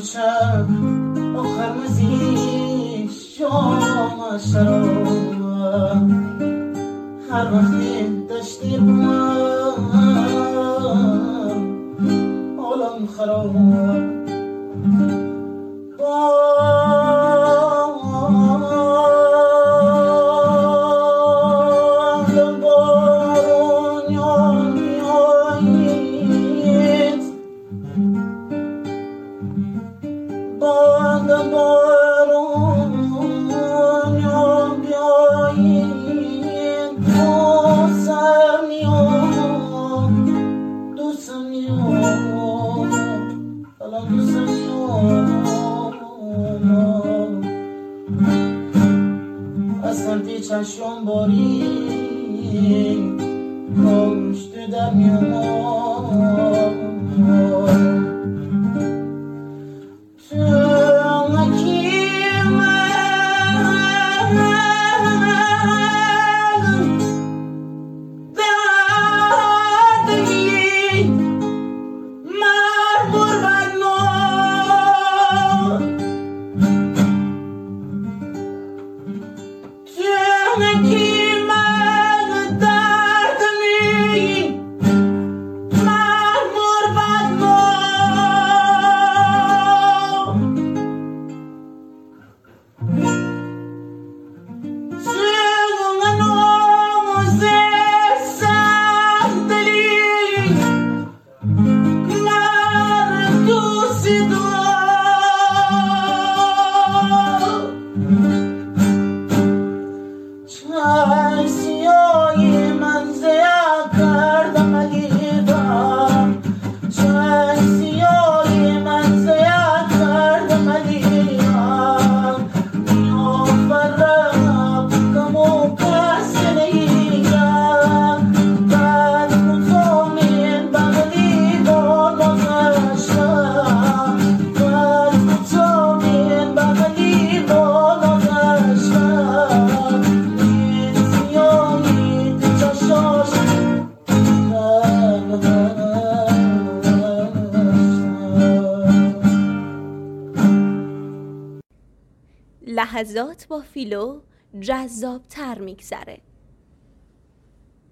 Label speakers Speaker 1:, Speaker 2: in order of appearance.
Speaker 1: شب آخر مزی شام شراب هر وقتی داشتی با من حالم خراب چشم باری کشته در میامد تو مکی من دردی مرمور بر نار مکی من درد می مرمور بد ما سیغن آموزه سندلی من دوستی چای سیای من زیاد کردم علیدم چای سیای من زیاد کردم علیدم میافرم کم و کس نیگم بعد مطمئن بغلی بالا گشتم بعد مطمئن بغلی بالا گشتم
Speaker 2: لحظات با فیلو جذاب‌تر می‌گذره.